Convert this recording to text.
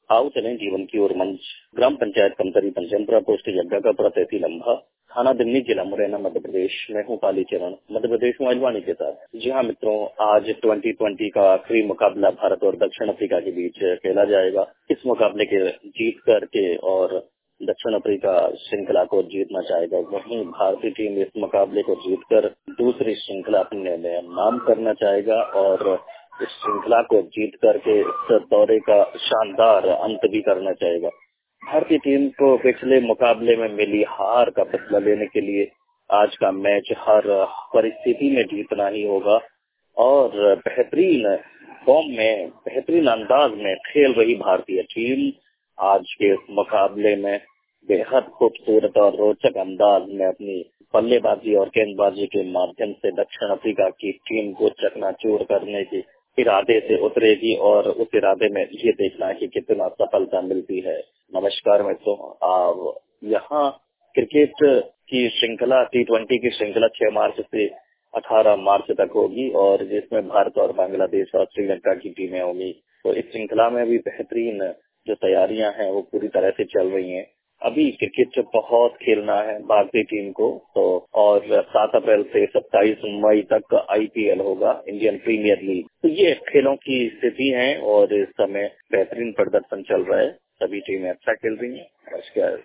आओ चलें जीवन की ओर मंच। ग्राम पंचायत कमतरी पंचमपुरा पोस्ट यज्ञाकापुरा तहसील अम्भा थाना दिमनी जिला मुरैना मध्य प्रदेश में हूँ कालीचरण मध्य प्रदेश में अजवाणी के साथ। जी हाँ मित्रों, आज 2020 का आखिरी मुकाबला भारत और दक्षिण अफ्रीका के बीच खेला जाएगा। इस मुकाबले के जीत करके और दक्षिण अफ्रीका श्रृंखला को जीतना चाहेगा, वहीं भारतीय टीम इस मुकाबले को जीतकर दूसरी श्रृंखला अपने नाम करना चाहेगा और इस श्रृंखला को जीत करके इस दौरे का शानदार अंत भी करना चाहेगा। भारतीय टीम को पिछले मुकाबले में मिली हार का बदला लेने के लिए आज का मैच हर परिस्थिति में जीतना ही होगा और बेहतरीन फॉर्म में बेहतरीन अंदाज में खेल रही भारतीय टीम आज के इस मुकाबले में बेहद खूबसूरत और रोचक अंदाज में अपनी बल्लेबाजी और गेंदबाजी के माध्यम से दक्षिण अफ्रीका की टीम को चकनाचूर करने की इरादे से उतरेगी और उस इरादे में ये देखना है कि कितना सफलता मिलती है। नमस्कार मित्रों, आप यहाँ क्रिकेट की श्रृंखला T20 की श्रृंखला 6 मार्च से 18 मार्च तक होगी और जिसमें भारत और बांग्लादेश और श्रीलंका की टीमें होंगी। तो इस श्रृंखला में भी बेहतरीन जो तैयारियां हैं वो पूरी तरह से चल रही हैं। अभी क्रिकेट बहुत खेलना है भारतीय टीम को तो और 7 अप्रैल से 27 मई तक IPL होगा, इंडियन प्रीमियर लीग। तो ये खेलों की स्थिति है और इस समय बेहतरीन प्रदर्शन चल रहा है, सभी टीमें अच्छा खेल रही हैं। नमस्कार।